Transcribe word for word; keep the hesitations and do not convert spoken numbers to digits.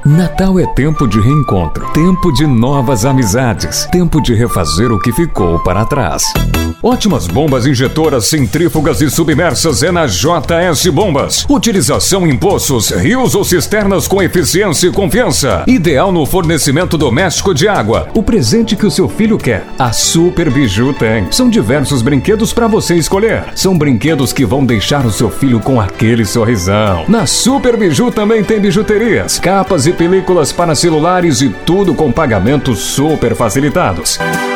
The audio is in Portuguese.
Natal é tempo de reencontro, tempo de novas amizades, tempo de refazer o que ficou para trás. Ótimas bombas injetoras centrífugas e submersas é na J S Bombas. Utilização em poços, rios ou cisternas com eficiência e confiança. Ideal no fornecimento doméstico de água. O presente que o seu filho quer, a Super Biju tem. São diversos brinquedos para você escolher. São brinquedos que vão deixar o seu filho com aquele sorrisão. Na Super Biju também tem bijuterias, capas e películas para celulares e tudo com pagamentos super facilitados.